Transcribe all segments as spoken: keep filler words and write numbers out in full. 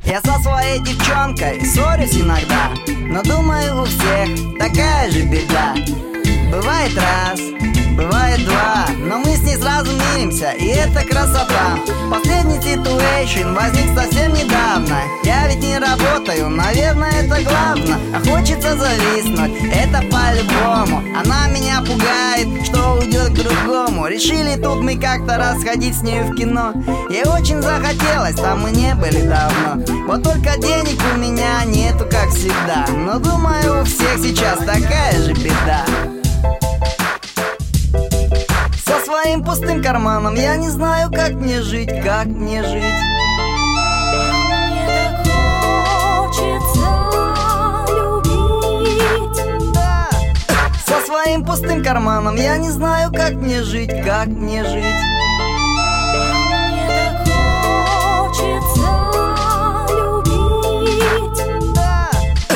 Я со своей девчонкой ссорюсь иногда, но думаю, у всех такая же беда. Бывает раз, бывает два, но мы с ней сразу миримся, и это красота. Последний ситуэйшн возник совсем недавно. Я ведь не работаю, наверное, это главное. А хочется зависнуть, это по-любому. Она меня пугает, что уйдет к другому. Решили тут мы как-то расходить с нею в кино. Ей очень захотелось, там мы не были давно. Вот только денег у меня нету, как всегда. Но думаю, у всех сейчас такая же беда. Со своим пустым карманом я не знаю, как мне жить, как мне жить. Мне так хочется любить. Да. Со своим пустым карманом я не знаю, как мне жить, как мне жить. Мне так хочется любить. Да.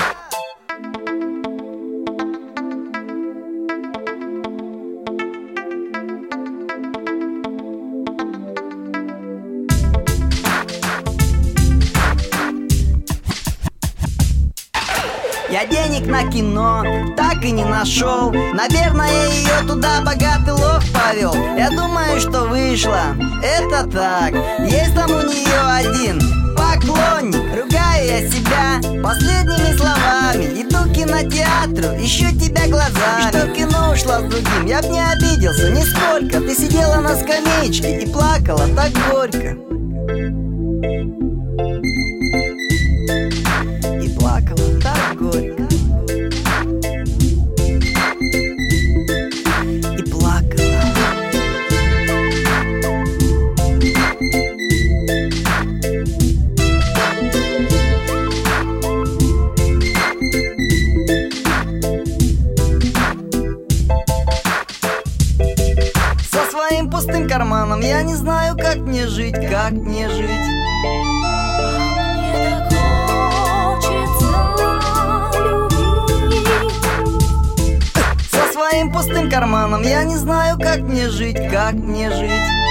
Я денег на кино так и не нашел. Наверное, ее туда богатый лох повел. Я думаю, что вышло это так. Есть там у нее один поклонник. Ругаю я себя последними словами. Иду к кинотеатру, ищу тебя глазами. Что в кино ушла с другим, я б не обиделся нисколько. Ты сидела на скамеечке и плакала так горько. И плакала так горько. И плакала. Со своим пустым карманом я не знаю, как мне жить, как мне жить. Мне так хочется любить. Со своим пустым карманом я не знаю, как мне жить, как мне жить.